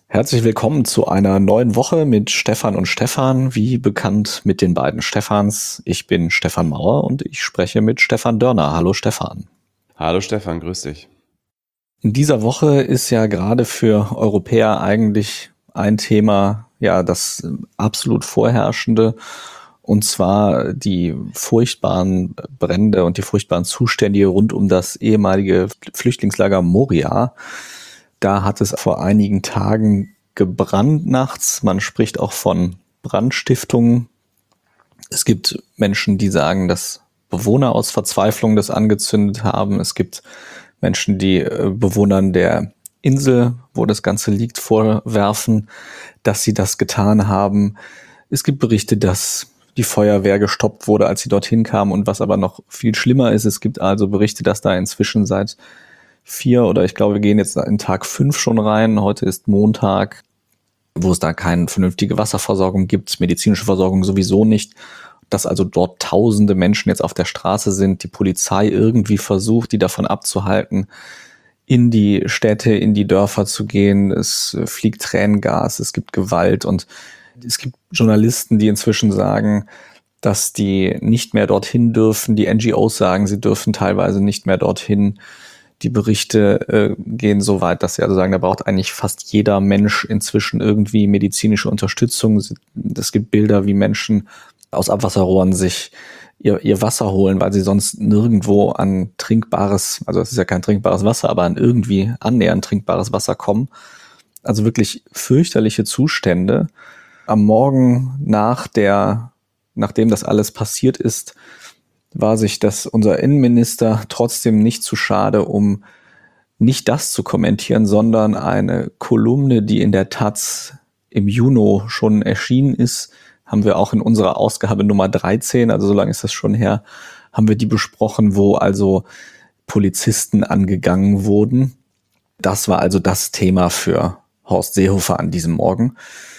Herzlich willkommen zu einer neuen Woche mit Stefan und Stefan, wie bekannt mit den beiden Stefans. Ich bin Stefan Mauer und ich spreche mit Stefan Dörner. Hallo Stefan. Hallo Stefan, grüß dich. In dieser Woche ist ja gerade für Europäer eigentlich ein Thema, ja, das absolut vorherrschende, und zwar die furchtbaren Brände und die furchtbaren Zustände rund um das ehemalige Flüchtlingslager Moria. Da hat es vor einigen Tagen gebrannt nachts. Man spricht auch von Brandstiftung. Es gibt Menschen, die sagen, dass Bewohner aus Verzweiflung das angezündet haben. Es gibt Menschen, die Bewohnern der Insel, wo das Ganze liegt, vorwerfen, dass sie das getan haben. Es gibt Berichte, dass die Feuerwehr gestoppt wurde, als sie dorthin kam. Und was aber noch viel schlimmer ist, es gibt also Berichte, dass da inzwischen seit 4 oder ich glaube, wir gehen jetzt in Tag 5 schon rein. Heute ist Montag, wo es da keine vernünftige Wasserversorgung gibt, medizinische Versorgung sowieso nicht. Dass also dort tausende Menschen jetzt auf der Straße sind, die Polizei irgendwie versucht, die davon abzuhalten, in die Städte, in die Dörfer zu gehen. Es fliegt Tränengas, es gibt Gewalt und es gibt Journalisten, die inzwischen sagen, dass die nicht mehr dorthin dürfen. Die NGOs sagen, sie dürfen teilweise nicht mehr dorthin. Die Berichte gehen so weit, dass sie also sagen, da braucht eigentlich fast jeder Mensch inzwischen irgendwie medizinische Unterstützung. Es gibt Bilder, wie Menschen aus Abwasserrohren sich ihr Wasser holen, weil sie sonst nirgendwo an trinkbares, also es ist ja kein trinkbares Wasser, aber an irgendwie annähernd trinkbares Wasser kommen. Also wirklich fürchterliche Zustände. Am Morgen nachdem das alles passiert ist, war sich unser Innenminister trotzdem nicht zu schade, um nicht das zu kommentieren, sondern eine Kolumne, die in der Taz im Juni schon erschienen ist, haben wir auch in unserer Ausgabe Nummer 13, also so lange ist das schon her, haben wir die besprochen, wo also Polizisten angegangen wurden. Das war also das Thema für Horst Seehofer an diesem Morgen.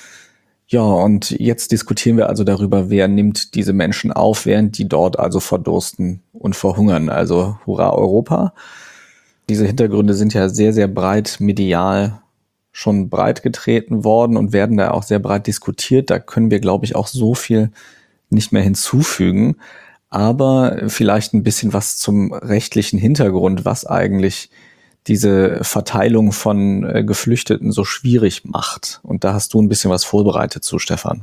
Ja, und jetzt diskutieren wir also darüber, wer nimmt diese Menschen auf, während die dort also verdursten und verhungern. Also hurra Europa. Diese Hintergründe sind ja sehr, sehr breit medial schon breit getreten worden und werden da auch sehr breit diskutiert. Da können wir, glaube ich, auch so viel nicht mehr hinzufügen. Aber vielleicht ein bisschen was zum rechtlichen Hintergrund, was eigentlich diese Verteilung von Geflüchteten so schwierig macht. Und da hast du ein bisschen was vorbereitet zu, Stefan.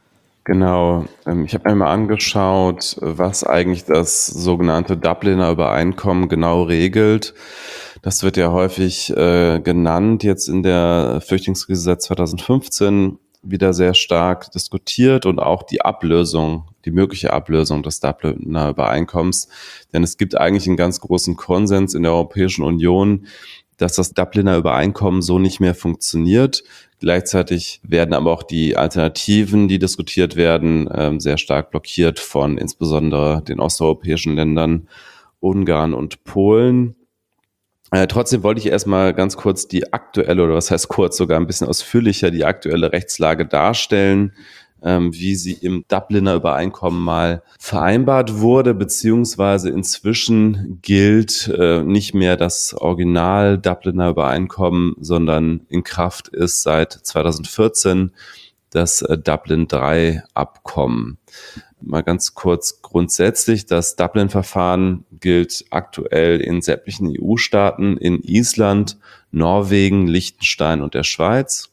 Genau, ich habe mir mal angeschaut, was eigentlich das sogenannte Dubliner Übereinkommen genau regelt. Das wird ja häufig genannt, jetzt in der Flüchtlingskrise seit 2015 wieder sehr stark diskutiert und auch die mögliche Ablösung des Dubliner Übereinkommens. Denn es gibt eigentlich einen ganz großen Konsens in der Europäischen Union, dass das Dubliner Übereinkommen so nicht mehr funktioniert. Gleichzeitig werden aber auch die Alternativen, die diskutiert werden, sehr stark blockiert von insbesondere den osteuropäischen Ländern, Ungarn und Polen. Trotzdem wollte ich erstmal ganz kurz die aktuelle, oder was heißt kurz, sogar ein bisschen ausführlicher die aktuelle Rechtslage darstellen, wie sie im Dubliner Übereinkommen mal vereinbart wurde, beziehungsweise inzwischen gilt nicht mehr das Original Dubliner Übereinkommen, sondern in Kraft ist seit 2014 das Dublin III Abkommen. Mal ganz kurz grundsätzlich, das Dublin-Verfahren gilt aktuell in sämtlichen EU-Staaten, in Island, Norwegen, Liechtenstein und der Schweiz.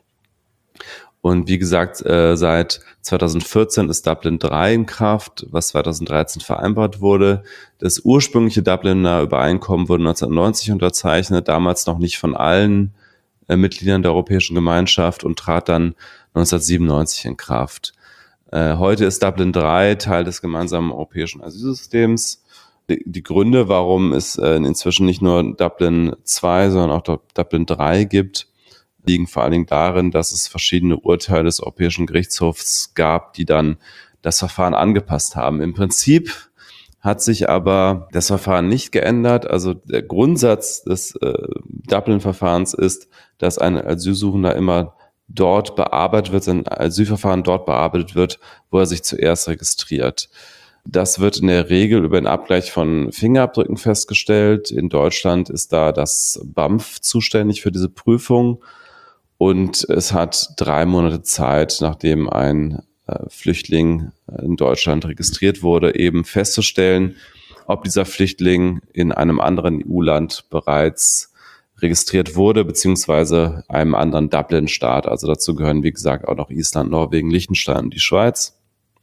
Und wie gesagt, seit 2014 ist Dublin III in Kraft, was 2013 vereinbart wurde. Das ursprüngliche Dubliner Übereinkommen wurde 1990 unterzeichnet, damals noch nicht von allen Mitgliedern der Europäischen Gemeinschaft und trat dann 1997 in Kraft. Heute ist Dublin III Teil des gemeinsamen europäischen Asylsystems. Die Gründe, warum es inzwischen nicht nur Dublin II, sondern auch Dublin III gibt, liegen vor allen Dingen darin, dass es verschiedene Urteile des Europäischen Gerichtshofs gab, die dann das Verfahren angepasst haben. Im Prinzip hat sich aber das Verfahren nicht geändert. Also der Grundsatz des Dublin-Verfahrens ist, dass ein Asylsuchender immer dort bearbeitet wird, sein Asylverfahren dort bearbeitet wird, wo er sich zuerst registriert. Das wird in der Regel über den Abgleich von Fingerabdrücken festgestellt. In Deutschland ist da das BAMF zuständig für diese Prüfung. Und es hat 3 Monate Zeit, nachdem ein Flüchtling in Deutschland registriert wurde, eben festzustellen, ob dieser Flüchtling in einem anderen EU-Land bereits registriert wurde, beziehungsweise einem anderen Dublin-Staat. Also dazu gehören, wie gesagt, auch noch Island, Norwegen, Liechtenstein und die Schweiz.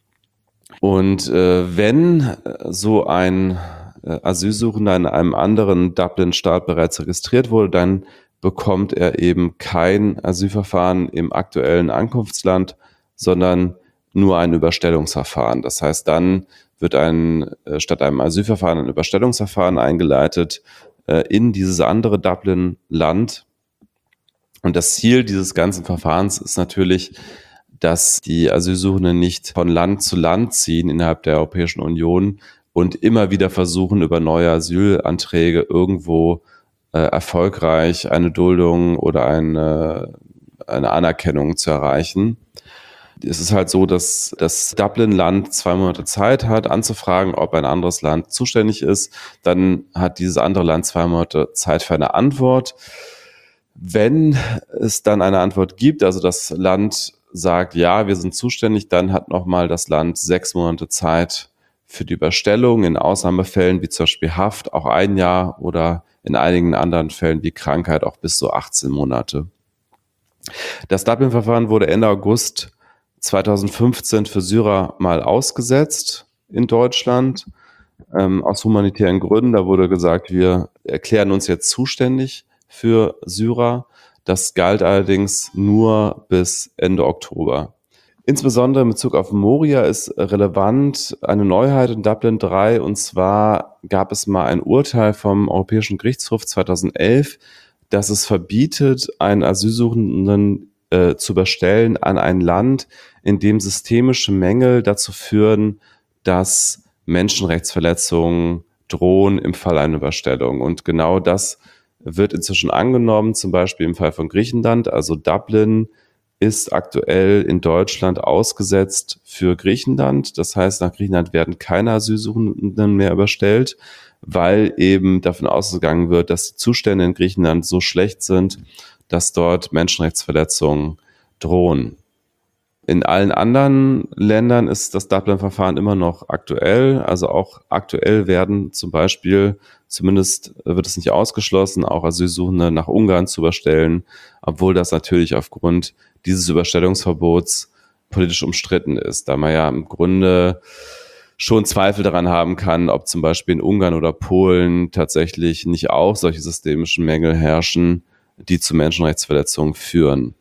Und wenn so ein Asylsuchender in einem anderen Dublin-Staat bereits registriert wurde, dann bekommt er eben kein Asylverfahren im aktuellen Ankunftsland, sondern nur ein Überstellungsverfahren. Das heißt, dann wird statt einem Asylverfahren ein Überstellungsverfahren eingeleitet in dieses andere Dublin-Land. Und das Ziel dieses ganzen Verfahrens ist natürlich, dass die Asylsuchenden nicht von Land zu Land ziehen innerhalb der Europäischen Union und immer wieder versuchen, über neue Asylanträge irgendwo erfolgreich eine Duldung oder eine Anerkennung zu erreichen. Es ist halt so, dass das Dublin-Land 2 Monate Zeit hat, anzufragen, ob ein anderes Land zuständig ist. Dann hat dieses andere Land 2 Monate Zeit für eine Antwort. Wenn es dann eine Antwort gibt, also das Land sagt, ja, wir sind zuständig, dann hat nochmal das Land 6 Monate Zeit für die Überstellung, in Ausnahmefällen wie zum Beispiel Haft auch 1 Jahr oder in einigen anderen Fällen wie Krankheit auch bis zu 18 Monate. Das Dublin-Verfahren wurde Ende August 2015 für Syrer mal ausgesetzt in Deutschland, aus humanitären Gründen. Da wurde gesagt, wir erklären uns jetzt zuständig für Syrer. Das galt allerdings nur bis Ende Oktober. Insbesondere in Bezug auf Moria ist relevant eine Neuheit in Dublin 3, und zwar gab es mal ein Urteil vom Europäischen Gerichtshof 2011, dass es verbietet, einen Asylsuchenden zu überstellen an ein Land, in dem systemische Mängel dazu führen, dass Menschenrechtsverletzungen drohen im Fall einer Überstellung. Und genau das wird inzwischen angenommen, zum Beispiel im Fall von Griechenland. Also Dublin ist aktuell in Deutschland ausgesetzt für Griechenland. Das heißt, nach Griechenland werden keine Asylsuchenden mehr überstellt, weil eben davon ausgegangen wird, dass die Zustände in Griechenland so schlecht sind, dass dort Menschenrechtsverletzungen drohen. In allen anderen Ländern ist das Dublin-Verfahren immer noch aktuell. Also auch aktuell werden zum Beispiel, zumindest wird es nicht ausgeschlossen, auch Asylsuchende nach Ungarn zu überstellen, obwohl das natürlich aufgrund dieses Überstellungsverbots politisch umstritten ist, da man ja im Grunde schon Zweifel daran haben kann, ob zum Beispiel in Ungarn oder Polen tatsächlich nicht auch solche systemischen Mängel herrschen, die zu Menschenrechtsverletzungen führen.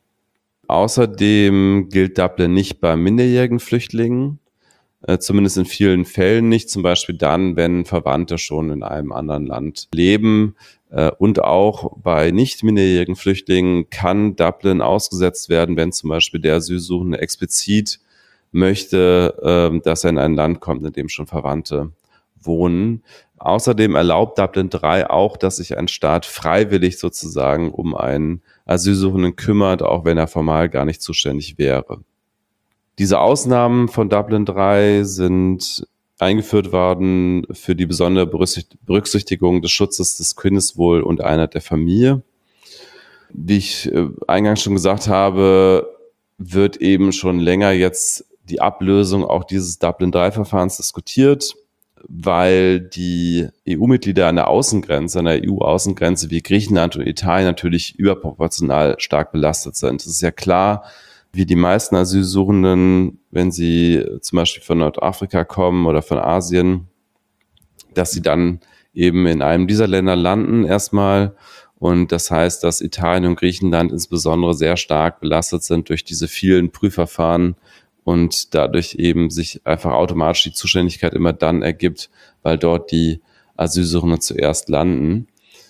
Außerdem gilt Dublin nicht bei minderjährigen Flüchtlingen, zumindest in vielen Fällen nicht, zum Beispiel dann, wenn Verwandte schon in einem anderen Land leben. Und auch bei nicht minderjährigen Flüchtlingen kann Dublin ausgesetzt werden, wenn zum Beispiel der Asylsuchende explizit möchte, dass er in ein Land kommt, in dem schon Verwandte wohnen. Außerdem erlaubt Dublin 3 auch, dass sich ein Staat freiwillig sozusagen um einen Asylsuchenden kümmert, auch wenn er formal gar nicht zuständig wäre. Diese Ausnahmen von Dublin 3 sind eingeführt worden für die besondere Berücksichtigung des Schutzes des Kindeswohl und Einheit der Familie. Wie ich eingangs schon gesagt habe, wird eben schon länger jetzt die Ablösung auch dieses Dublin-3-Verfahrens diskutiert, weil die EU-Mitglieder an der Außengrenze, an der EU-Außengrenze wie Griechenland und Italien natürlich überproportional stark belastet sind. Es ist ja klar, wie die meisten Asylsuchenden, wenn sie zum Beispiel von Nordafrika kommen oder von Asien, dass sie dann eben in einem dieser Länder landen erstmal. Und das heißt, dass Italien und Griechenland insbesondere sehr stark belastet sind durch diese vielen Prüfverfahren und dadurch eben sich einfach automatisch die Zuständigkeit immer dann ergibt, weil dort die Asylsuchenden zuerst landen.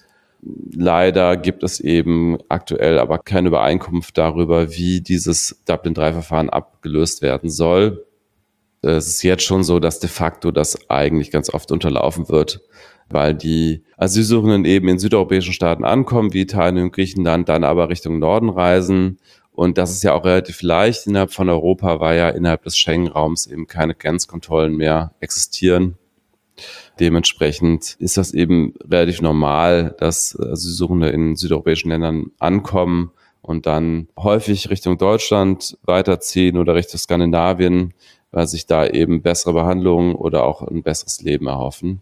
Leider gibt es eben aktuell aber keine Übereinkunft darüber, wie dieses Dublin-3-Verfahren abgelöst werden soll. Es ist jetzt schon so, dass de facto das eigentlich ganz oft unterlaufen wird, weil die Asylsuchenden eben in südeuropäischen Staaten ankommen, wie Italien und Griechenland, dann aber Richtung Norden reisen. Und das ist ja auch relativ leicht innerhalb von Europa, weil ja innerhalb des Schengen-Raums eben keine Grenzkontrollen mehr existieren. Dementsprechend ist das eben relativ normal, dass Asylsuchende in südeuropäischen Ländern ankommen und dann häufig Richtung Deutschland weiterziehen oder Richtung Skandinavien, weil sich da eben bessere Behandlung oder auch ein besseres Leben erhoffen.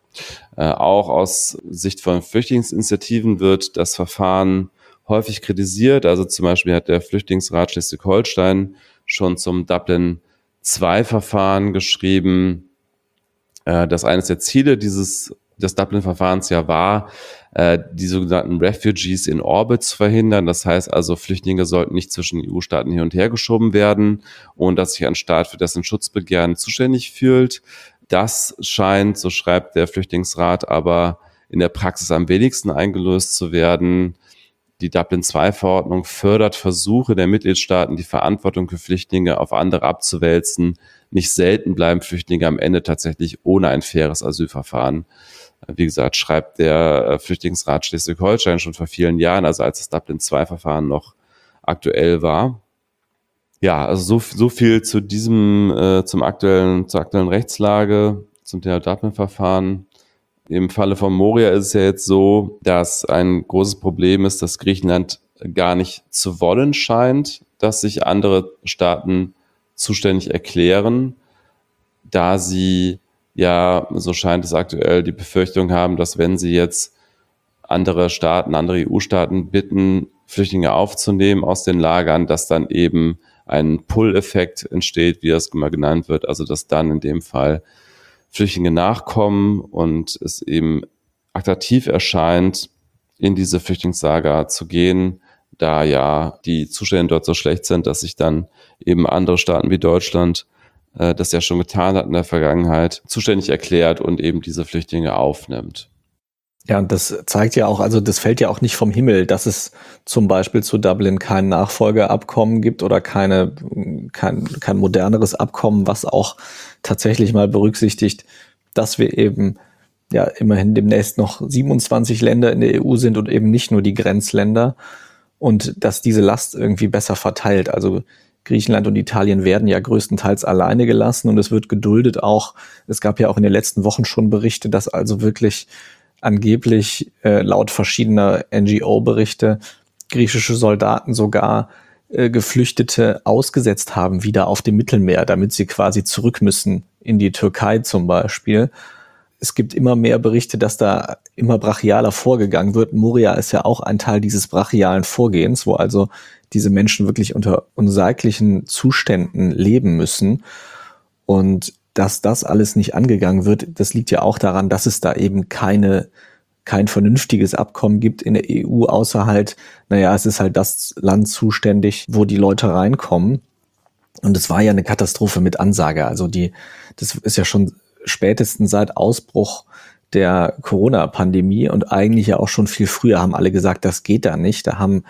Auch aus Sicht von Flüchtlingsinitiativen wird das Verfahren häufig kritisiert. Also zum Beispiel hat der Flüchtlingsrat Schleswig-Holstein schon zum Dublin-II-Verfahren geschrieben, dass eines der Ziele des Dublin-Verfahrens ja war, die sogenannten Refugees in Orbit zu verhindern. Das heißt also, Flüchtlinge sollten nicht zwischen EU-Staaten hin und her geschoben werden, ohne dass sich ein Staat für dessen Schutzbegehren zuständig fühlt. Das scheint, so schreibt der Flüchtlingsrat, aber in der Praxis am wenigsten eingelöst zu werden. Die Dublin-II-Verordnung fördert Versuche der Mitgliedstaaten, die Verantwortung für Flüchtlinge auf andere abzuwälzen. Nicht selten bleiben Flüchtlinge am Ende tatsächlich ohne ein faires Asylverfahren. Wie gesagt, schreibt der Flüchtlingsrat Schleswig-Holstein schon vor vielen Jahren, also als das Dublin-II-Verfahren noch aktuell war. Ja, also so viel zu zur aktuellen Rechtslage, zum Thema Dublin-Verfahren. Im Falle von Moria ist es ja jetzt so, dass ein großes Problem ist, dass Griechenland gar nicht zu wollen scheint, dass sich andere Staaten zuständig erklären, da sie ja, so scheint es aktuell, die Befürchtung haben, dass wenn sie jetzt andere EU-Staaten bitten, Flüchtlinge aufzunehmen aus den Lagern, dass dann eben ein Pull-Effekt entsteht, wie das immer genannt wird, also dass dann in dem Fall Flüchtlinge nachkommen und es eben attraktiv erscheint, in diese Flüchtlingslager zu gehen, da ja die Zustände dort so schlecht sind, dass sich dann eben andere Staaten wie Deutschland das ja schon getan hat in der Vergangenheit, zuständig erklärt und eben diese Flüchtlinge aufnimmt. Ja, und das zeigt ja auch, also das fällt ja auch nicht vom Himmel, dass es zum Beispiel zu Dublin kein Nachfolgeabkommen gibt oder kein moderneres Abkommen, was auch tatsächlich mal berücksichtigt, dass wir eben ja immerhin demnächst noch 27 Länder in der EU sind und eben nicht nur die Grenzländer und dass diese Last irgendwie besser verteilt. Also Griechenland und Italien werden ja größtenteils alleine gelassen und es wird geduldet auch. Es gab ja auch in den letzten Wochen schon Berichte, dass also wirklich angeblich laut verschiedener NGO-Berichte griechische Soldaten sogar Geflüchtete ausgesetzt haben, wieder auf dem Mittelmeer, damit sie quasi zurück müssen in die Türkei zum Beispiel. Es gibt immer mehr Berichte, dass da immer brachialer vorgegangen wird. Moria ist ja auch ein Teil dieses brachialen Vorgehens, wo also diese Menschen wirklich unter unsaglichen Zuständen leben müssen. Und dass das alles nicht angegangen wird, das liegt ja auch daran, dass es da eben kein vernünftiges Abkommen gibt in der EU, außer halt, naja, es ist halt das Land zuständig, wo die Leute reinkommen. Und es war ja eine Katastrophe mit Ansage. Also das ist ja schon spätestens seit Ausbruch der Corona-Pandemie und eigentlich ja auch schon viel früher haben alle gesagt, das geht da nicht. Da haben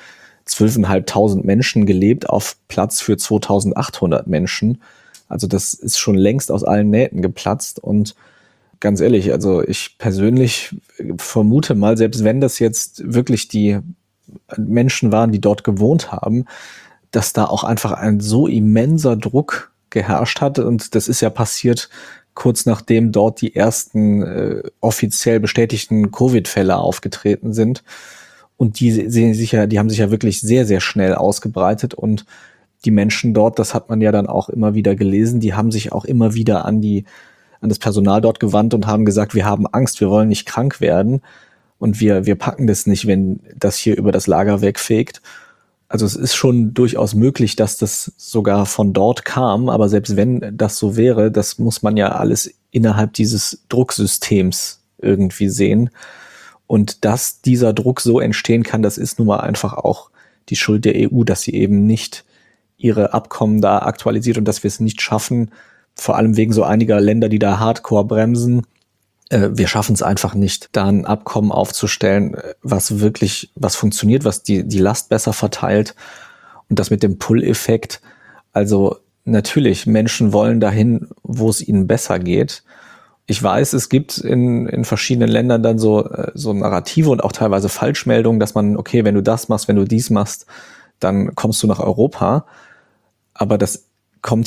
12.500 Menschen gelebt auf Platz für 2.800 Menschen. Also das ist schon längst aus allen Nähten geplatzt und ganz ehrlich, also ich persönlich vermute mal, selbst wenn das jetzt wirklich die Menschen waren, die dort gewohnt haben, dass da auch einfach ein so immenser Druck geherrscht hat und das ist ja passiert kurz nachdem dort die ersten offiziell bestätigten Covid-Fälle aufgetreten sind und die haben sich ja wirklich sehr, sehr schnell ausgebreitet und die Menschen dort, das hat man ja dann auch immer wieder gelesen, die haben sich auch immer wieder an das Personal dort gewandt und haben gesagt, wir haben Angst, wir wollen nicht krank werden und wir packen das nicht, wenn das hier über das Lager wegfegt. Also es ist schon durchaus möglich, dass das sogar von dort kam, aber selbst wenn das so wäre, das muss man ja alles innerhalb dieses Drucksystems irgendwie sehen. Und dass dieser Druck so entstehen kann, das ist nun mal einfach auch die Schuld der EU, dass sie eben nicht ihre Abkommen da aktualisiert und dass wir es nicht schaffen, vor allem wegen so einiger Länder, die da hardcore bremsen. Wir schaffen es einfach nicht, da ein Abkommen aufzustellen, was funktioniert, was die Last besser verteilt. Und das mit dem Pull-Effekt. Also natürlich, Menschen wollen dahin, wo es ihnen besser geht. Ich weiß, es gibt in verschiedenen Ländern dann so Narrative und auch teilweise Falschmeldungen, dass man, okay, wenn du das machst, wenn du dies machst, dann kommst du nach Europa. Aber das kommt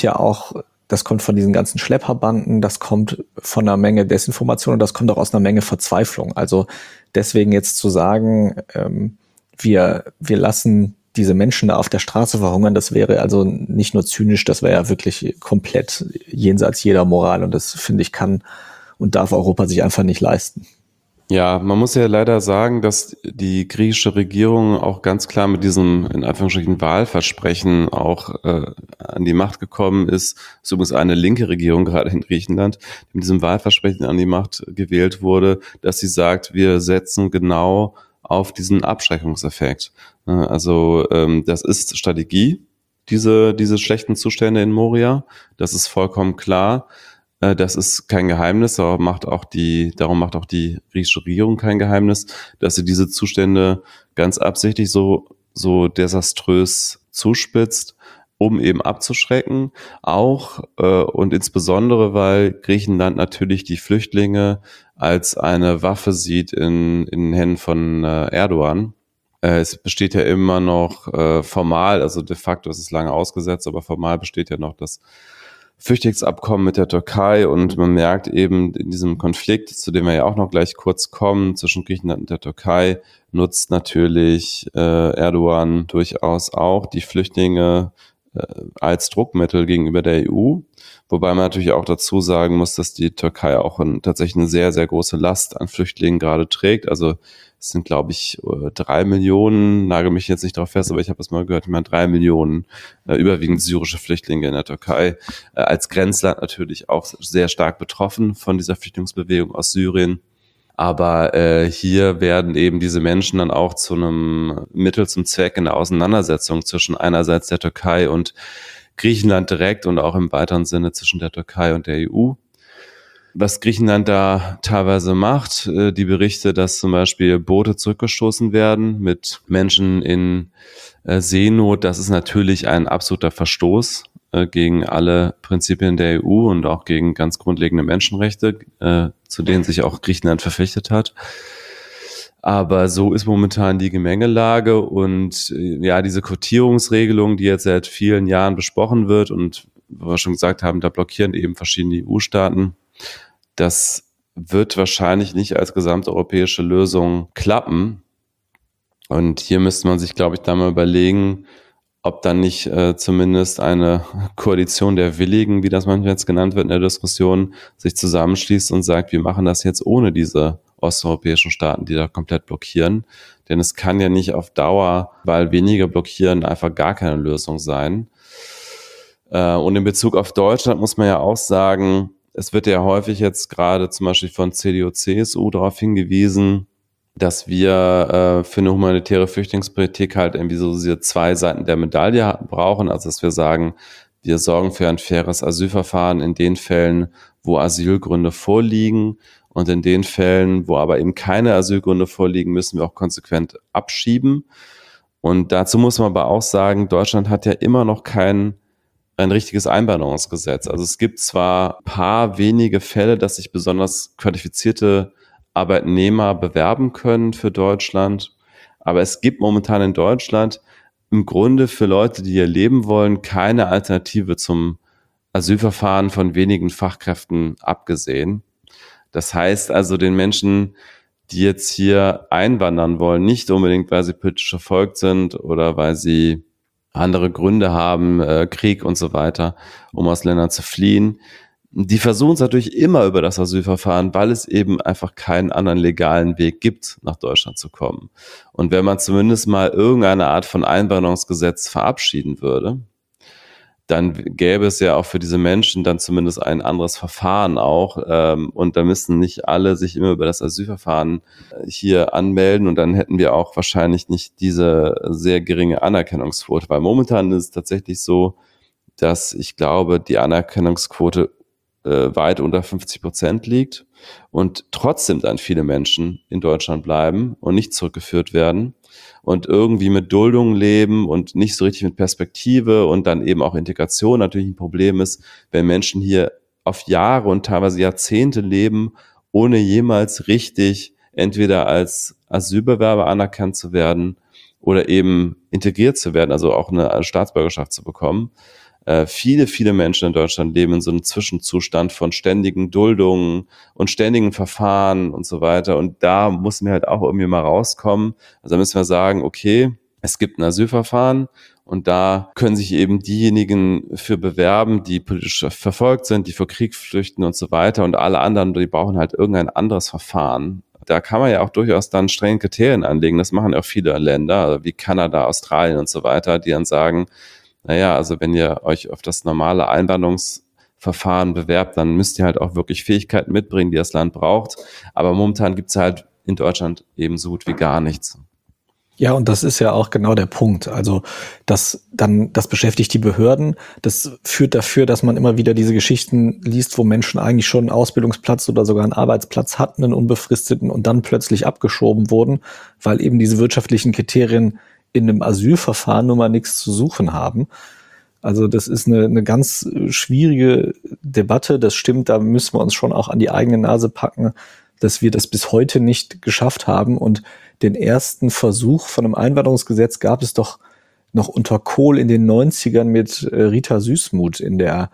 von diesen ganzen Schlepperbanden, das kommt von einer Menge Desinformation und das kommt auch aus einer Menge Verzweiflung. Also deswegen jetzt zu sagen, wir lassen diese Menschen da auf der Straße verhungern, das wäre also nicht nur zynisch, das wäre ja wirklich komplett jenseits jeder Moral. Und das, finde ich, kann und darf Europa sich einfach nicht leisten. Ja, man muss ja leider sagen, dass die griechische Regierung auch ganz klar mit diesem, in Anführungsstrichen, Wahlversprechen auch an die Macht gekommen ist. Es ist übrigens eine linke Regierung gerade in Griechenland, die mit diesem Wahlversprechen an die Macht gewählt wurde, dass sie sagt, wir setzen genau auf diesen Abschreckungseffekt. Also das ist Strategie, diese schlechten Zustände in Moria. Das ist vollkommen klar. Das ist kein Geheimnis, darum macht auch die griechische Regierung kein Geheimnis, dass sie diese Zustände ganz absichtlich so desaströs zuspitzt, um eben abzuschrecken. Auch und insbesondere, weil Griechenland natürlich die Flüchtlinge als eine Waffe sieht in den Händen von Erdogan. Es besteht ja immer noch formal, also de facto ist es lange ausgesetzt, aber formal besteht ja noch das Flüchtlingsabkommen mit der Türkei und man merkt eben in diesem Konflikt, zu dem wir ja auch noch gleich kurz kommen, zwischen Griechenland und der Türkei, nutzt natürlich Erdogan durchaus auch die Flüchtlinge als Druckmittel gegenüber der EU. Wobei man natürlich auch dazu sagen muss, dass die Türkei auch tatsächlich eine sehr, sehr große Last an Flüchtlingen gerade trägt. Also es sind, glaube ich, 3 Millionen, nagel mich jetzt nicht darauf fest, aber ich habe das mal gehört, 3 Millionen überwiegend syrische Flüchtlinge in der Türkei. Als Grenzland natürlich auch sehr stark betroffen von dieser Flüchtlingsbewegung aus Syrien. Aber hier werden eben diese Menschen dann auch zu einem Mittel zum Zweck in der Auseinandersetzung zwischen einerseits der Türkei und Griechenland direkt und auch im weiteren Sinne zwischen der Türkei und der EU. Was Griechenland da teilweise macht, die Berichte, dass zum Beispiel Boote zurückgestoßen werden mit Menschen in Seenot, das ist natürlich ein absoluter Verstoß gegen alle Prinzipien der EU und auch gegen ganz grundlegende Menschenrechte, zu denen sich auch Griechenland verpflichtet hat. Aber so ist momentan die Gemengelage und ja, diese Quotierungsregelung, die jetzt seit vielen Jahren besprochen wird und wo wir schon gesagt haben, da blockieren eben verschiedene EU-Staaten. Das wird wahrscheinlich nicht als gesamteuropäische Lösung klappen. Und hier müsste man sich, glaube ich, da mal überlegen, ob dann nicht zumindest eine Koalition der Willigen, wie das manchmal jetzt genannt wird in der Diskussion, sich zusammenschließt und sagt, wir machen das jetzt ohne diese osteuropäischen Staaten, die da komplett blockieren. Denn es kann ja nicht auf Dauer, weil weniger blockieren, einfach gar keine Lösung sein. Und in Bezug auf Deutschland muss man ja auch sagen, es wird ja häufig jetzt gerade zum Beispiel von CDU, CSU darauf hingewiesen, dass wir für eine humanitäre Flüchtlingspolitik halt irgendwie so diese 2 Seiten der Medaille brauchen. Also dass wir sagen, wir sorgen für ein faires Asylverfahren in den Fällen, wo Asylgründe vorliegen. Und in den Fällen, wo aber eben keine Asylgründe vorliegen, müssen wir auch konsequent abschieben. Und dazu muss man aber auch sagen, Deutschland hat ja immer noch ein richtiges Einwanderungsgesetz. Also es gibt zwar ein paar wenige Fälle, dass sich besonders qualifizierte Arbeitnehmer bewerben können für Deutschland, aber es gibt momentan in Deutschland im Grunde für Leute, die hier leben wollen, keine Alternative zum Asylverfahren von wenigen Fachkräften abgesehen. Das heißt also den Menschen, die jetzt hier einwandern wollen, nicht unbedingt, weil sie politisch verfolgt sind oder weil sie andere Gründe haben, Krieg und so weiter, um aus Ländern zu fliehen. Die versuchen es natürlich immer über das Asylverfahren, weil es eben einfach keinen anderen legalen Weg gibt, nach Deutschland zu kommen. Und wenn man zumindest mal irgendeine Art von Einwanderungsgesetz verabschieden würde, dann gäbe es ja auch für diese Menschen dann zumindest ein anderes Verfahren auch. Und da müssten nicht alle sich immer über das Asylverfahren hier anmelden und dann hätten wir auch wahrscheinlich nicht diese sehr geringe Anerkennungsquote. Weil momentan ist es tatsächlich so, dass ich glaube, die Anerkennungsquote weit unter 50% liegt und trotzdem dann viele Menschen in Deutschland bleiben und nicht zurückgeführt werden und irgendwie mit Duldung leben und nicht so richtig mit Perspektive und dann eben auch Integration natürlich ein Problem ist, wenn Menschen hier auf Jahre und teilweise Jahrzehnte leben, ohne jemals richtig entweder als Asylbewerber anerkannt zu werden oder eben integriert zu werden, also auch eine Staatsbürgerschaft zu bekommen. Viele Menschen in Deutschland leben in so einem Zwischenzustand von ständigen Duldungen und ständigen Verfahren und so weiter. Und da müssen wir halt auch irgendwie mal rauskommen. Also da müssen wir sagen, okay, Es gibt ein Asylverfahren und da können sich eben diejenigen für bewerben, die politisch verfolgt sind, die vor Krieg flüchten und so weiter, und alle anderen, die brauchen halt irgendein anderes Verfahren. Da kann man ja auch durchaus dann strenge Kriterien anlegen. Das machen auch viele Länder, also wie Kanada, Australien und so weiter, die dann sagen, naja, also wenn ihr euch auf das normale Einwanderungsverfahren bewerbt, dann müsst ihr halt auch wirklich Fähigkeiten mitbringen, die das Land braucht. Aber momentan gibt's halt in Deutschland eben so gut wie gar nichts. Ja, und das ist ja auch genau der Punkt. Also das beschäftigt die Behörden. Das führt dafür, dass man immer wieder diese Geschichten liest, wo Menschen eigentlich schon einen Ausbildungsplatz oder sogar einen Arbeitsplatz hatten, einen unbefristeten, und dann plötzlich abgeschoben wurden, weil eben diese wirtschaftlichen Kriterien in einem Asylverfahren nun mal nichts zu suchen haben. Also das ist eine ganz schwierige Debatte. Das stimmt, da müssen wir uns schon auch an die eigene Nase packen, dass wir das bis heute nicht geschafft haben. Und den ersten Versuch von einem Einwanderungsgesetz gab es doch noch unter Kohl in den 90ern mit Rita Süssmuth in der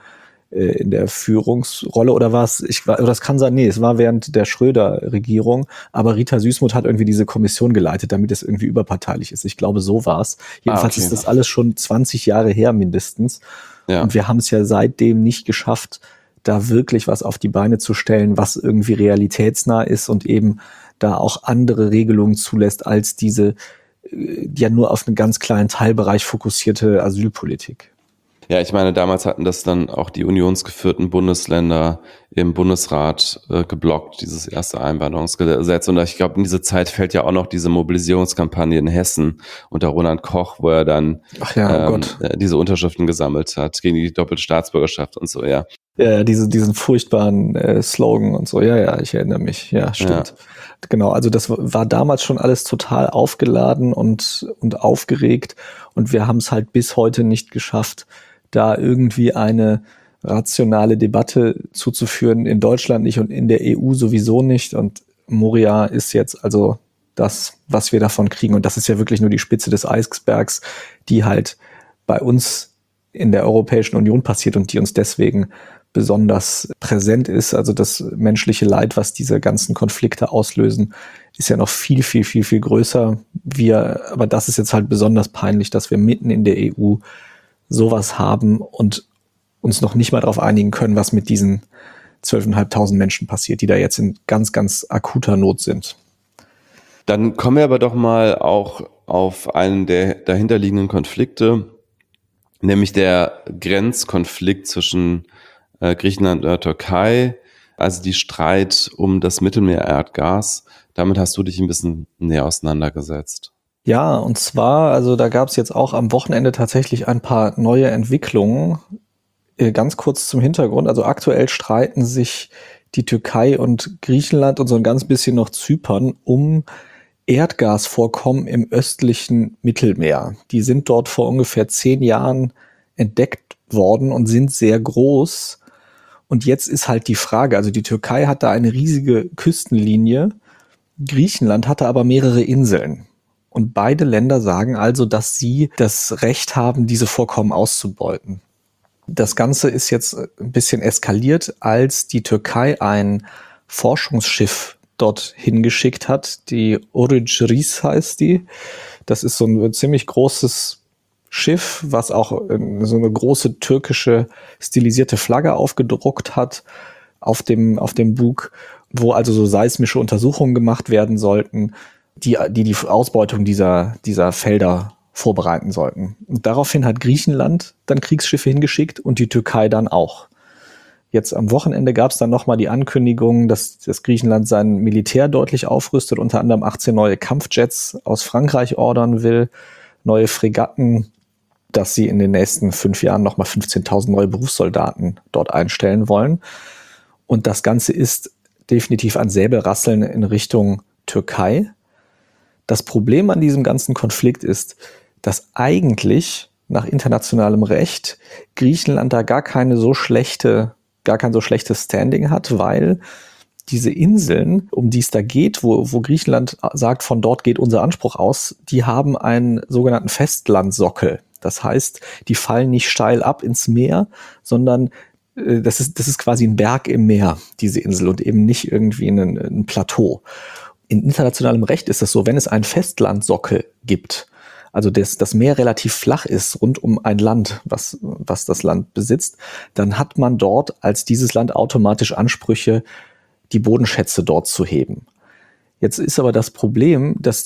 Führungsrolle, oder das kann sein, nee, es war während der Schröder-Regierung, aber Rita Süssmuth hat irgendwie diese Kommission geleitet, damit es irgendwie überparteilich ist. Ich glaube, so war's. Jedenfalls Okay. ist das alles schon 20 Jahre her mindestens. Ja. Und wir haben es ja seitdem nicht geschafft, da wirklich was auf die Beine zu stellen, was irgendwie realitätsnah ist und eben da auch andere Regelungen zulässt als diese ja nur auf einen ganz kleinen Teilbereich fokussierte Asylpolitik. Ja, ich meine, damals hatten das dann auch die unionsgeführten Bundesländer im Bundesrat geblockt, dieses erste Einwanderungsgesetz. Und ich glaube, in diese Zeit fällt ja auch noch diese Mobilisierungskampagne in Hessen unter Roland Koch, wo er dann diese Unterschriften gesammelt hat gegen die doppelte Staatsbürgerschaft und so, ja. Ja, diesen furchtbaren Slogan und so. Ja, ich erinnere mich. Ja, stimmt. Ja. Genau, also das war damals schon alles total aufgeladen und aufgeregt. Und wir haben es halt bis heute nicht geschafft, da irgendwie eine rationale Debatte zuzuführen. In Deutschland nicht und in der EU sowieso nicht. Und Moria ist jetzt also das, was wir davon kriegen. Und das ist ja wirklich nur die Spitze des Eisbergs, die halt bei uns in der Europäischen Union passiert und die uns deswegen besonders präsent ist. Also das menschliche Leid, was diese ganzen Konflikte auslösen, ist ja noch viel, viel, viel, viel größer. Aber das ist jetzt halt besonders peinlich, dass wir mitten in der EU sowas haben und uns noch nicht mal darauf einigen können, was mit diesen 12.500 Menschen passiert, die da jetzt in ganz, ganz akuter Not sind. Dann kommen wir aber doch mal auch auf einen der dahinterliegenden Konflikte, nämlich der Grenzkonflikt zwischen Griechenland und der Türkei, also die Streit um das Mittelmeer-Erdgas. Damit hast du dich ein bisschen näher auseinandergesetzt. Ja, und zwar, also da gab es jetzt auch am Wochenende tatsächlich ein paar neue Entwicklungen. Ganz kurz zum Hintergrund, also aktuell streiten sich die Türkei und Griechenland und so ein ganz bisschen noch Zypern um Erdgasvorkommen im östlichen Mittelmeer. Die sind dort vor ungefähr 10 Jahren entdeckt worden und sind sehr groß. Und jetzt ist halt die Frage, also die Türkei hat da eine riesige Küstenlinie, Griechenland hatte aber mehrere Inseln. Und beide Länder sagen also, dass sie das Recht haben, diese Vorkommen auszubeuten. Das Ganze ist jetzt ein bisschen eskaliert, als die Türkei ein Forschungsschiff dort hingeschickt hat. Die Oruç heißt die. Das ist so ein ziemlich großes Schiff, was auch so eine große türkische stilisierte Flagge aufgedruckt hat auf dem Bug, wo also so seismische Untersuchungen gemacht werden sollten, die Ausbeutung dieser Felder vorbereiten sollten. Und daraufhin hat Griechenland dann Kriegsschiffe hingeschickt und die Türkei dann auch. Jetzt am Wochenende gab es dann nochmal die Ankündigung, dass Griechenland sein Militär deutlich aufrüstet, unter anderem 18 neue Kampfjets aus Frankreich ordern will, neue Fregatten, dass sie in den nächsten 5 Jahren nochmal 15.000 neue Berufssoldaten dort einstellen wollen. Und das Ganze ist definitiv ein Säbelrasseln in Richtung Türkei. Das Problem an diesem ganzen Konflikt ist, dass eigentlich nach internationalem Recht Griechenland da gar kein so schlechtes Standing hat, weil diese Inseln, um die es da geht, wo Griechenland sagt, von dort geht unser Anspruch aus, die haben einen sogenannten Festlandsockel. Das heißt, die fallen nicht steil ab ins Meer, sondern das ist quasi ein Berg im Meer, diese Insel, und eben nicht irgendwie ein Plateau. In internationalem Recht ist das so, wenn es einen Festlandsockel gibt, also das Meer relativ flach ist rund um ein Land, was das Land besitzt, dann hat man dort als dieses Land automatisch Ansprüche, die Bodenschätze dort zu heben. Jetzt ist aber das Problem, dass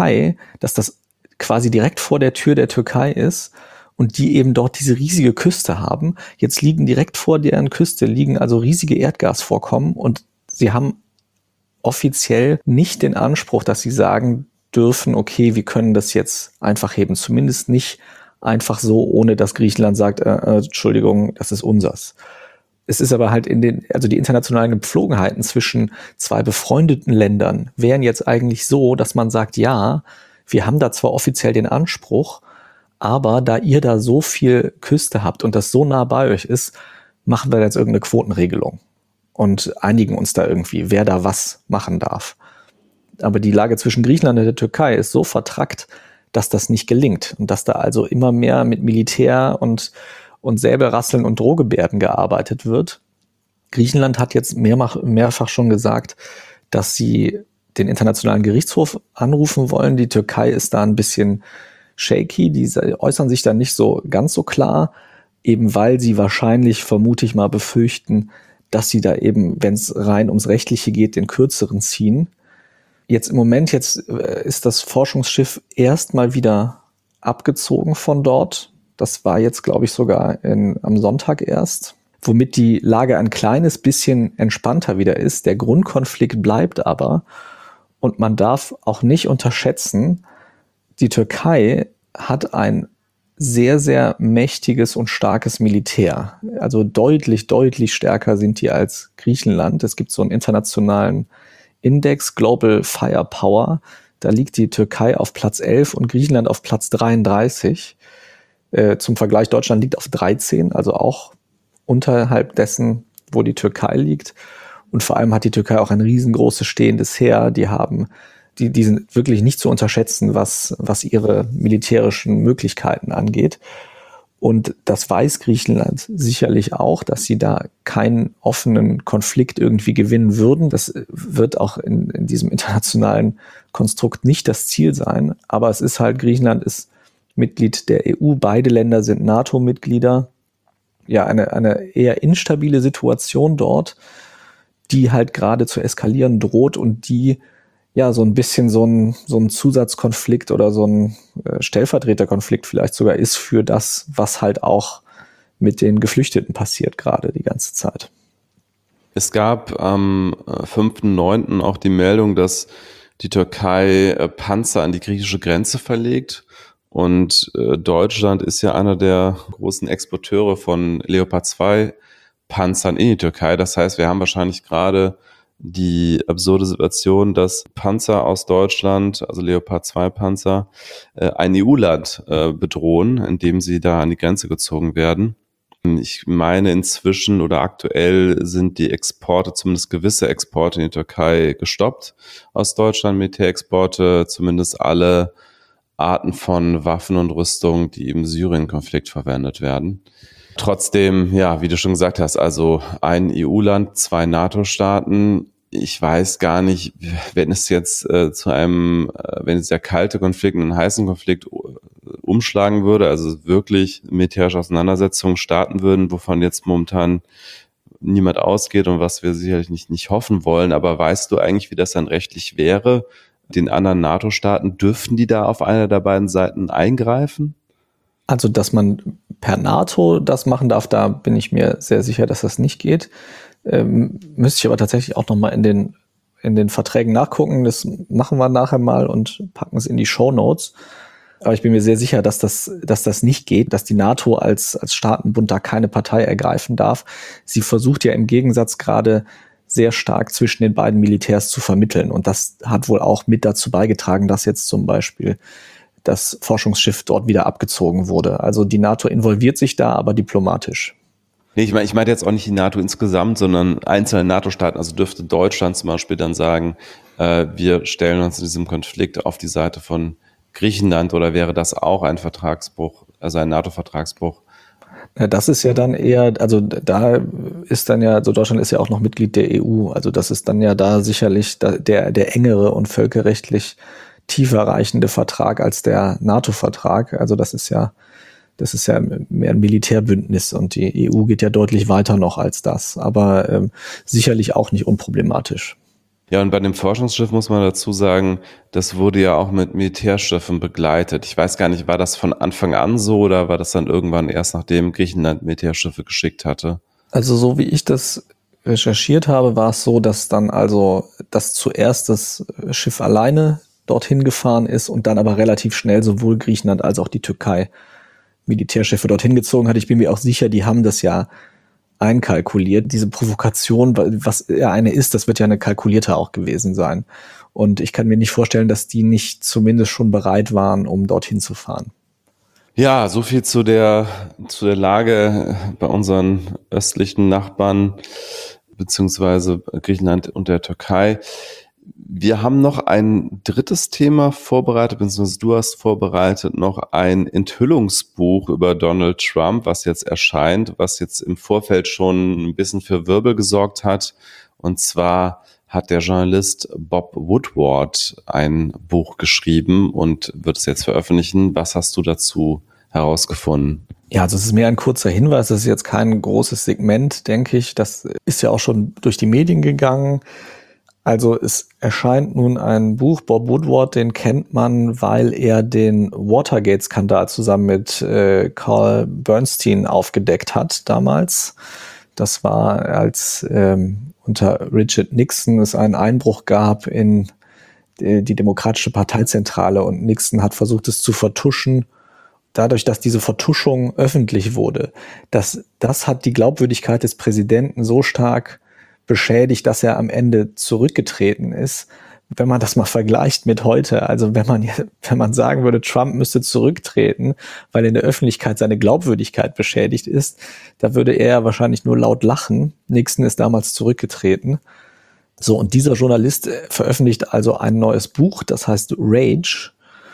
das quasi direkt vor der Tür der Türkei ist und die eben dort diese riesige Küste haben. Jetzt liegen direkt vor deren Küste also riesige Erdgasvorkommen und sie haben offiziell nicht den Anspruch, dass sie sagen dürfen, okay, wir können das jetzt einfach heben. Zumindest nicht einfach so, ohne dass Griechenland sagt, Entschuldigung, das ist unsers. Es ist aber halt also die internationalen Gepflogenheiten zwischen zwei befreundeten Ländern wären jetzt eigentlich so, dass man sagt, ja, wir haben da zwar offiziell den Anspruch, aber da ihr da so viel Küste habt und das so nah bei euch ist, machen wir jetzt irgendeine Quotenregelung und einigen uns da irgendwie, wer da was machen darf. Aber die Lage zwischen Griechenland und der Türkei ist so vertrackt, dass das nicht gelingt und dass da also immer mehr mit Militär und Säbelrasseln und Drohgebärden gearbeitet wird. Griechenland hat jetzt mehrfach schon gesagt, dass sie den Internationalen Gerichtshof anrufen wollen. Die Türkei ist da ein bisschen shaky, die äußern sich da nicht so ganz so klar, eben weil sie wahrscheinlich, vermute ich mal, befürchten, dass sie da eben, wenn es rein ums Rechtliche geht, den Kürzeren ziehen. Jetzt im Moment, ist das Forschungsschiff erstmal wieder abgezogen von dort. Das war jetzt, glaube ich, sogar am Sonntag erst, womit die Lage ein kleines bisschen entspannter wieder ist. Der Grundkonflikt bleibt aber und man darf auch nicht unterschätzen, die Türkei hat ein sehr, sehr mächtiges und starkes Militär. Also deutlich, deutlich stärker sind die als Griechenland. Es gibt so einen internationalen Index, Global Firepower. Da liegt die Türkei auf Platz 11 und Griechenland auf Platz 33. Zum Vergleich, Deutschland liegt auf 13, also auch unterhalb dessen, wo die Türkei liegt. Und vor allem hat die Türkei auch ein riesengroßes stehendes Heer. Die sind wirklich nicht zu unterschätzen, was ihre militärischen Möglichkeiten angeht. Und das weiß Griechenland sicherlich auch, dass sie da keinen offenen Konflikt irgendwie gewinnen würden. Das wird auch in diesem internationalen Konstrukt nicht das Ziel sein. Aber es ist halt, Griechenland ist Mitglied der EU. Beide Länder sind NATO-Mitglieder. Ja, eine eher instabile Situation dort, die halt gerade zu eskalieren droht und die ja so ein bisschen so ein Zusatzkonflikt oder so ein Stellvertreterkonflikt vielleicht sogar ist für das, was halt auch mit den Geflüchteten passiert gerade die ganze Zeit. Es gab am 5.9. auch die Meldung, dass die Türkei Panzer an die griechische Grenze verlegt. Und Deutschland ist ja einer der großen Exporteure von Leopard 2 Panzern in die Türkei. Das heißt, wir haben wahrscheinlich gerade die absurde Situation, dass Panzer aus Deutschland, also Leopard 2 Panzer, ein EU-Land bedrohen, indem sie da an die Grenze gezogen werden. Ich meine, inzwischen oder aktuell sind die Exporte, zumindest gewisse Exporte in die Türkei gestoppt aus Deutschland, Militärexporte, zumindest alle Arten von Waffen und Rüstung, die im Syrien-Konflikt verwendet werden. Trotzdem, ja, wie du schon gesagt hast, also ein EU-Land, 2 NATO-Staaten. Ich weiß gar nicht, wenn es jetzt wenn es der kalte Konflikt in einen heißen Konflikt umschlagen würde, also wirklich militärische Auseinandersetzungen starten würden, wovon jetzt momentan niemand ausgeht und was wir sicherlich nicht hoffen wollen. Aber weißt du eigentlich, wie das dann rechtlich wäre? Den anderen NATO-Staaten, dürften die da auf einer der beiden Seiten eingreifen? Also, dass man per NATO das machen darf, da bin ich mir sehr sicher, dass das nicht geht. Müsste ich aber tatsächlich auch nochmal in den Verträgen nachgucken. Das machen wir nachher mal und packen es in die Shownotes. Aber ich bin mir sehr sicher, dass das nicht geht, dass die NATO als Staatenbund da keine Partei ergreifen darf. Sie versucht ja im Gegensatz gerade sehr stark zwischen den beiden Militärs zu vermitteln. Und das hat wohl auch mit dazu beigetragen, dass jetzt zum Beispiel das Forschungsschiff dort wieder abgezogen wurde. Also die NATO involviert sich da, aber diplomatisch. Nee, ich meine jetzt auch nicht die NATO insgesamt, sondern einzelne NATO-Staaten. Also dürfte Deutschland zum Beispiel dann sagen, wir stellen uns in diesem Konflikt auf die Seite von Griechenland, oder wäre das auch ein Vertragsbruch, also ein NATO-Vertragsbruch? Ja, das ist ja dann eher, also da ist dann ja, also Deutschland ist ja auch noch Mitglied der EU, also das ist dann ja da sicherlich der engere und völkerrechtlich tiefer reichende Vertrag als der NATO-Vertrag. Also das ist ja mehr ein Militärbündnis und die EU geht ja deutlich weiter noch als das, aber sicherlich auch nicht unproblematisch. Ja, und bei dem Forschungsschiff muss man dazu sagen, das wurde ja auch mit Militärschiffen begleitet. Ich weiß gar nicht, war das von Anfang an so oder war das dann irgendwann erst nachdem Griechenland Militärschiffe geschickt hatte? Also so wie ich das recherchiert habe, war es so, dass dann also dass zuerst das Schiff alleine dorthin gefahren ist und dann aber relativ schnell sowohl Griechenland als auch die Türkei Militärschiffe dorthin gezogen hat. Ich bin mir auch sicher, die haben das ja einkalkuliert. Diese Provokation, was ja eine ist, das wird ja eine kalkulierte auch gewesen sein. Und ich kann mir nicht vorstellen, dass die nicht zumindest schon bereit waren, um dorthin zu fahren. Ja, so viel zu der Lage bei unseren östlichen Nachbarn, beziehungsweise Griechenland und der Türkei. Wir haben noch ein drittes Thema vorbereitet, beziehungsweise du hast vorbereitet noch ein Enthüllungsbuch über Donald Trump, was jetzt erscheint, was jetzt im Vorfeld schon ein bisschen für Wirbel gesorgt hat. Und zwar hat der Journalist Bob Woodward ein Buch geschrieben und wird es jetzt veröffentlichen. Was hast du dazu herausgefunden? Ja, also es ist mehr ein kurzer Hinweis, das ist jetzt kein großes Segment, denke ich. Das ist ja auch schon durch die Medien gegangen. Also es erscheint nun ein Buch, Bob Woodward, den kennt man, weil er den Watergate-Skandal zusammen mit Carl Bernstein aufgedeckt hat damals. Das war, als unter Richard Nixon es einen Einbruch gab in die Demokratische Parteizentrale und Nixon hat versucht, es zu vertuschen. Dadurch, dass diese Vertuschung öffentlich wurde, das hat die Glaubwürdigkeit des Präsidenten so stark beschädigt, dass er am Ende zurückgetreten ist. Wenn man das mal vergleicht mit heute, also wenn man sagen würde, Trump müsste zurücktreten, weil in der Öffentlichkeit seine Glaubwürdigkeit beschädigt ist, da würde er wahrscheinlich nur laut lachen. Nixon ist damals zurückgetreten. So, und dieser Journalist veröffentlicht also ein neues Buch, das heißt Rage.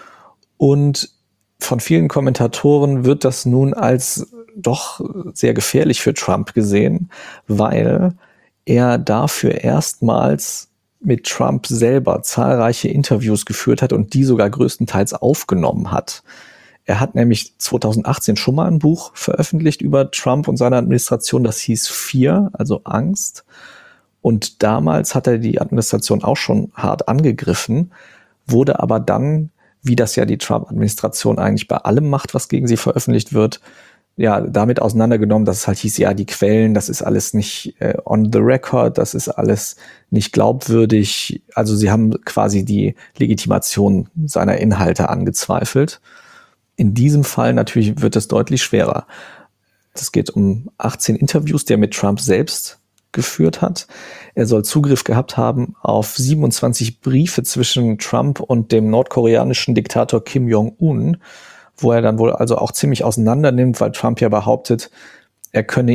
Und von vielen Kommentatoren wird das nun als doch sehr gefährlich für Trump gesehen, weil er dafür erstmals mit Trump selber zahlreiche Interviews geführt hat und die sogar größtenteils aufgenommen hat. Er hat nämlich 2018 schon mal ein Buch veröffentlicht über Trump und seine Administration, das hieß Fear, also Angst. Und damals hat er die Administration auch schon hart angegriffen, wurde aber dann, wie das ja die Trump-Administration eigentlich bei allem macht, was gegen sie veröffentlicht wird, ja, damit auseinandergenommen, dass es halt hieß, ja, die Quellen, das ist alles nicht on the record, das ist alles nicht glaubwürdig. Also sie haben quasi die Legitimation seiner Inhalte angezweifelt. In diesem Fall natürlich wird es deutlich schwerer. Es geht um 18 Interviews, die er mit Trump selbst geführt hat. Er soll Zugriff gehabt haben auf 27 Briefe zwischen Trump und dem nordkoreanischen Diktator Kim Jong-un, wo er dann wohl also auch ziemlich auseinander nimmt, weil Trump ja behauptet, er könne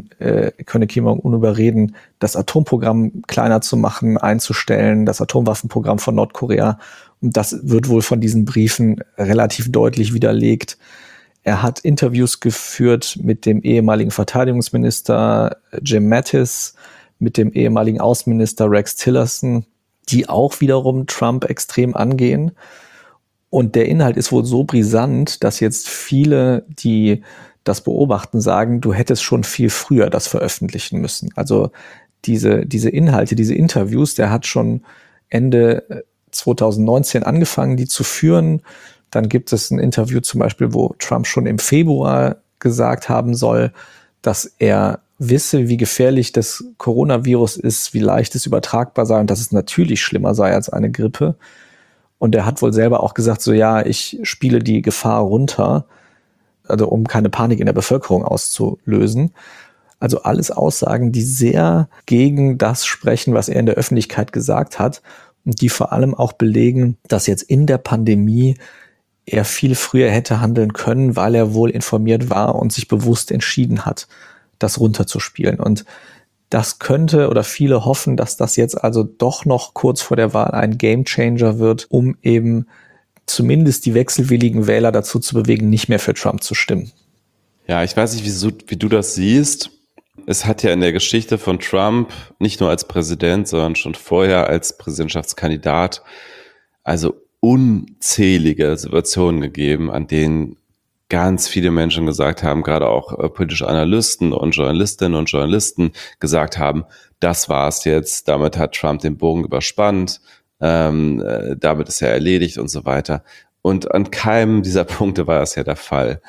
Kim Jong-un überreden, das Atomprogramm kleiner zu machen, einzustellen, das Atomwaffenprogramm von Nordkorea. Und das wird wohl von diesen Briefen relativ deutlich widerlegt. Er hat Interviews geführt mit dem ehemaligen Verteidigungsminister Jim Mattis, mit dem ehemaligen Außenminister Rex Tillerson, die auch wiederum Trump extrem angehen. Und der Inhalt ist wohl so brisant, dass jetzt viele, die das beobachten, sagen, du hättest schon viel früher das veröffentlichen müssen. Also diese Inhalte, diese Interviews, der hat schon Ende 2019 angefangen, die zu führen. Dann gibt es ein Interview zum Beispiel, wo Trump schon im Februar gesagt haben soll, dass er wisse, wie gefährlich das Coronavirus ist, wie leicht es übertragbar sei und dass es natürlich schlimmer sei als eine Grippe. Und er hat wohl selber auch gesagt, so ja, ich spiele die Gefahr runter, also um keine Panik in der Bevölkerung auszulösen. Also alles Aussagen, die sehr gegen das sprechen, was er in der Öffentlichkeit gesagt hat und die vor allem auch belegen, dass jetzt in der Pandemie er viel früher hätte handeln können, weil er wohl informiert war und sich bewusst entschieden hat, das runterzuspielen. Und das könnte, oder viele hoffen, dass das jetzt also doch noch kurz vor der Wahl ein Gamechanger wird, um eben zumindest die wechselwilligen Wähler dazu zu bewegen, nicht mehr für Trump zu stimmen. Ja, ich weiß nicht, wie du das siehst. Es hat ja in der Geschichte von Trump, nicht nur als Präsident, sondern schon vorher als Präsidentschaftskandidat, also unzählige Situationen gegeben, an denen ganz viele Menschen gesagt haben, gerade auch politische Analysten und Journalistinnen und Journalisten gesagt haben, das war's jetzt, damit hat Trump den Bogen überspannt, damit ist er erledigt und so weiter. Und an keinem dieser Punkte war das ja der Fall.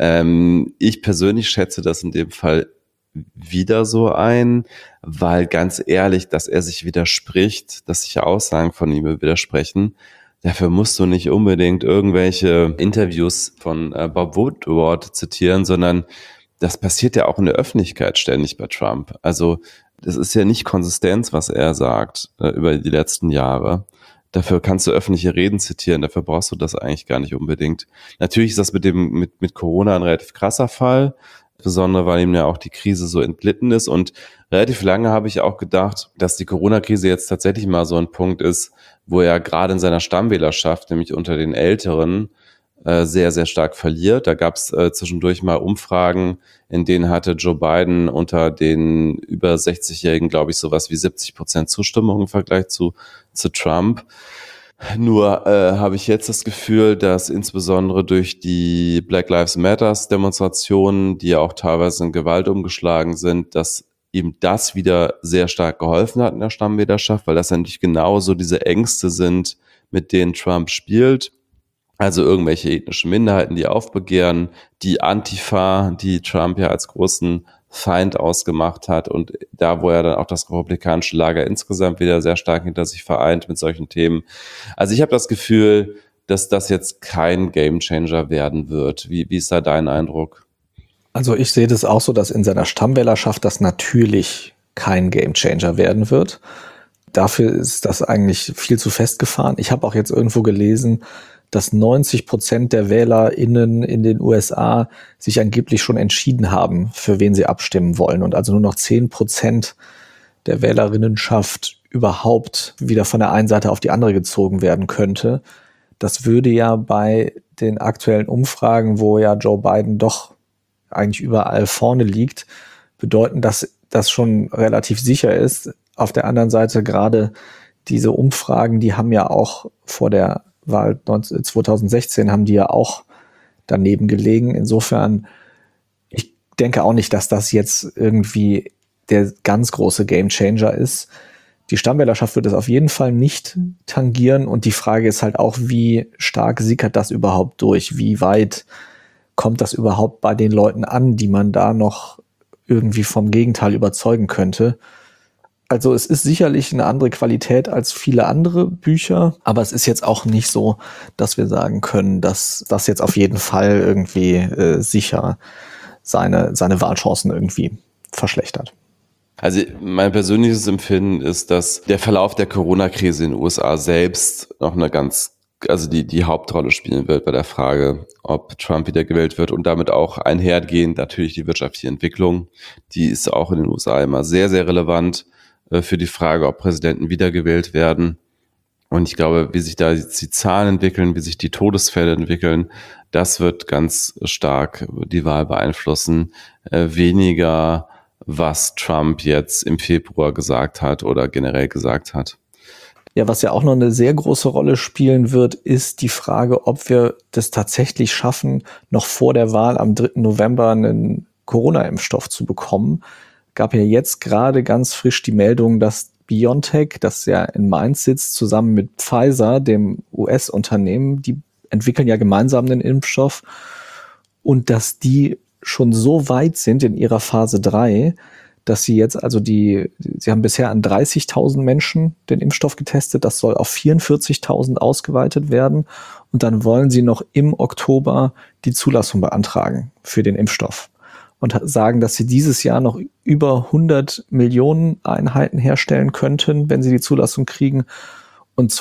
Ich persönlich schätze das in dem Fall wieder so ein, weil ganz ehrlich, dass er sich widerspricht, dass sich Aussagen von ihm widersprechen, dafür musst du nicht unbedingt irgendwelche Interviews von Bob Woodward zitieren, sondern das passiert ja auch in der Öffentlichkeit ständig bei Trump. Also das ist ja nicht Konsistenz, was er sagt über die letzten Jahre. Dafür kannst du öffentliche Reden zitieren, dafür brauchst du das eigentlich gar nicht unbedingt. Natürlich ist das mit Corona ein relativ krasser Fall, insbesondere weil ihm ja auch die Krise so entglitten ist. Und relativ lange habe ich auch gedacht, dass die Corona-Krise jetzt tatsächlich mal so ein Punkt ist, wo er gerade in seiner Stammwählerschaft, nämlich unter den Älteren, sehr, sehr stark verliert. Da gab es zwischendurch mal Umfragen, in denen hatte Joe Biden unter den über 60-Jährigen, glaube ich, sowas wie 70% Zustimmung im Vergleich zu Trump. Nur habe ich jetzt das Gefühl, dass insbesondere durch die Black Lives Matters Demonstrationen, die ja auch teilweise in Gewalt umgeschlagen sind, dass ihm das wieder sehr stark geholfen hat in der Stammwählerschaft, weil das natürlich genauso diese Ängste sind, mit denen Trump spielt. Also irgendwelche ethnischen Minderheiten, die aufbegehren, die Antifa, die Trump ja als großen Feind ausgemacht hat und da, wo er dann auch das republikanische Lager insgesamt wieder sehr stark hinter sich vereint mit solchen Themen. Also ich habe das Gefühl, dass das jetzt kein Gamechanger werden wird. Wie ist da dein Eindruck? Also ich sehe das auch so, dass in seiner Stammwählerschaft das natürlich kein Gamechanger werden wird. Dafür ist das eigentlich viel zu festgefahren. Ich habe auch jetzt irgendwo gelesen, dass 90% der WählerInnen in den USA sich angeblich schon entschieden haben, für wen sie abstimmen wollen. Und also nur noch 10% der Wählerinnenschaft überhaupt wieder von der einen Seite auf die andere gezogen werden könnte. Das würde ja bei den aktuellen Umfragen, wo ja Joe Biden doch eigentlich überall vorne liegt, bedeuten, dass das schon relativ sicher ist. Auf der anderen Seite gerade diese Umfragen, die haben ja auch vor der Wahl 2016 haben die ja auch daneben gelegen. Insofern, ich denke auch nicht, dass das jetzt irgendwie der ganz große Gamechanger ist. Die Stammwählerschaft wird es auf jeden Fall nicht tangieren und die Frage ist halt auch, wie stark sickert das überhaupt durch? Wie weit kommt das überhaupt bei den Leuten an, die man da noch irgendwie vom Gegenteil überzeugen könnte? Also es ist sicherlich eine andere Qualität als viele andere Bücher, aber es ist jetzt auch nicht so, dass wir sagen können, dass das jetzt auf jeden Fall irgendwie sicher seine Wahlchancen irgendwie verschlechtert. Also mein persönliches Empfinden ist, dass der Verlauf der Corona-Krise in den USA selbst noch also die Hauptrolle spielen wird bei der Frage, ob Trump wiedergewählt wird und damit auch einhergehend natürlich die wirtschaftliche Entwicklung. Die ist auch in den USA immer sehr, sehr relevant für die Frage, ob Präsidenten wiedergewählt werden. Und ich glaube, wie sich da die Zahlen entwickeln, wie sich die Todesfälle entwickeln, das wird ganz stark die Wahl beeinflussen. Weniger, was Trump jetzt im Februar gesagt hat oder generell gesagt hat. Ja, was ja auch noch eine sehr große Rolle spielen wird, ist die Frage, ob wir das tatsächlich schaffen, noch vor der Wahl am 3. November einen Corona-Impfstoff zu bekommen. Gab ja jetzt gerade ganz frisch die Meldung, dass BioNTech, das ja in Mainz sitzt, zusammen mit Pfizer, dem US-Unternehmen, die entwickeln ja gemeinsam einen Impfstoff und dass die schon so weit sind in ihrer Phase 3, dass sie jetzt sie haben bisher an 30.000 Menschen den Impfstoff getestet, das soll auf 44.000 ausgeweitet werden und dann wollen sie noch im Oktober die Zulassung beantragen für den Impfstoff und sagen, dass sie dieses Jahr noch über 100 Millionen Einheiten herstellen könnten, wenn sie die Zulassung kriegen und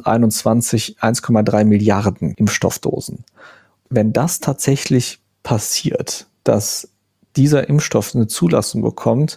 2021 1,3 Milliarden Impfstoffdosen. Wenn das tatsächlich passiert, dass dieser Impfstoff eine Zulassung bekommt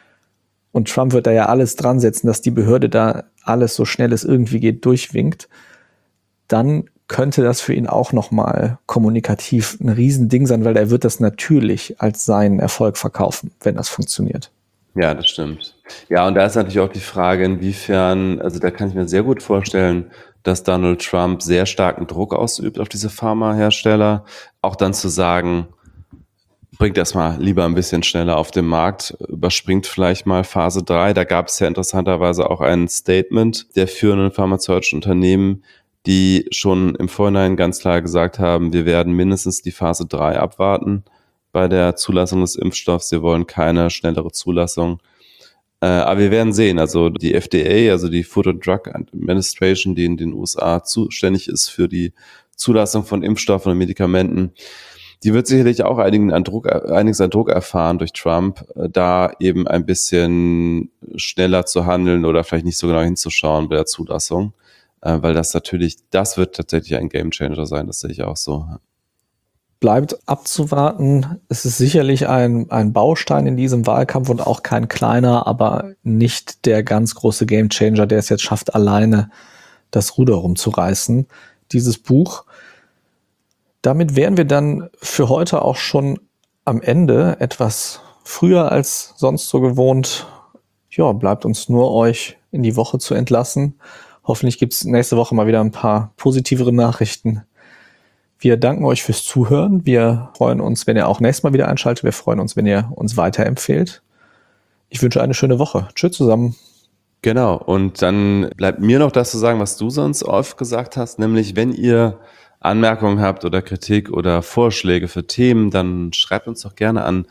und Trump wird da ja alles dran setzen, dass die Behörde da alles so schnell es irgendwie geht durchwinkt, dann könnte das für ihn auch nochmal kommunikativ ein Riesending sein, weil er wird das natürlich als seinen Erfolg verkaufen, wenn das funktioniert. Ja, das stimmt. Ja, und da ist natürlich auch die Frage, inwiefern, also da kann ich mir sehr gut vorstellen, dass Donald Trump sehr starken Druck ausübt auf diese Pharmahersteller, auch dann zu sagen, bringt erstmal lieber ein bisschen schneller auf den Markt, überspringt vielleicht mal Phase 3. Da gab es ja interessanterweise auch ein Statement der führenden pharmazeutischen Unternehmen, die schon im Vorhinein ganz klar gesagt haben, wir werden mindestens die Phase 3 abwarten bei der Zulassung des Impfstoffs. Wir wollen keine schnellere Zulassung. Aber wir werden sehen, also die FDA, also die Food and Drug Administration, die in den USA zuständig ist für die Zulassung von Impfstoffen und Medikamenten, die wird sicherlich auch einiges an Druck erfahren durch Trump, da eben ein bisschen schneller zu handeln oder vielleicht nicht so genau hinzuschauen bei der Zulassung, weil das wird tatsächlich ein Gamechanger sein, das sehe ich auch so. Bleibt abzuwarten. Es ist sicherlich ein Baustein in diesem Wahlkampf und auch kein kleiner, aber nicht der ganz große Gamechanger, der es jetzt schafft, alleine das Ruder rumzureißen. Dieses Buch. Damit wären wir dann für heute auch schon am Ende, etwas früher als sonst so gewohnt. Ja, bleibt uns nur, euch in die Woche zu entlassen. Hoffentlich gibt es nächste Woche mal wieder ein paar positivere Nachrichten. Wir danken euch fürs Zuhören. Wir freuen uns, wenn ihr auch nächstes Mal wieder einschaltet. Wir freuen uns, wenn ihr uns weiterempfehlt. Ich wünsche eine schöne Woche. Tschüss zusammen. Genau, und dann bleibt mir noch das zu sagen, was du sonst oft gesagt hast, nämlich wenn ihr Anmerkungen habt oder Kritik oder Vorschläge für Themen, dann schreibt uns doch gerne an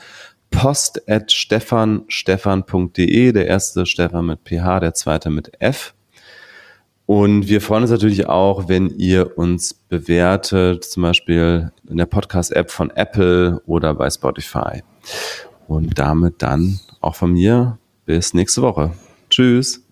post@stefan.de, der erste Stefan mit PH, der zweite mit F. Und wir freuen uns natürlich auch, wenn ihr uns bewertet, zum Beispiel in der Podcast-App von Apple oder bei Spotify. Und damit dann auch von mir bis nächste Woche. Tschüss.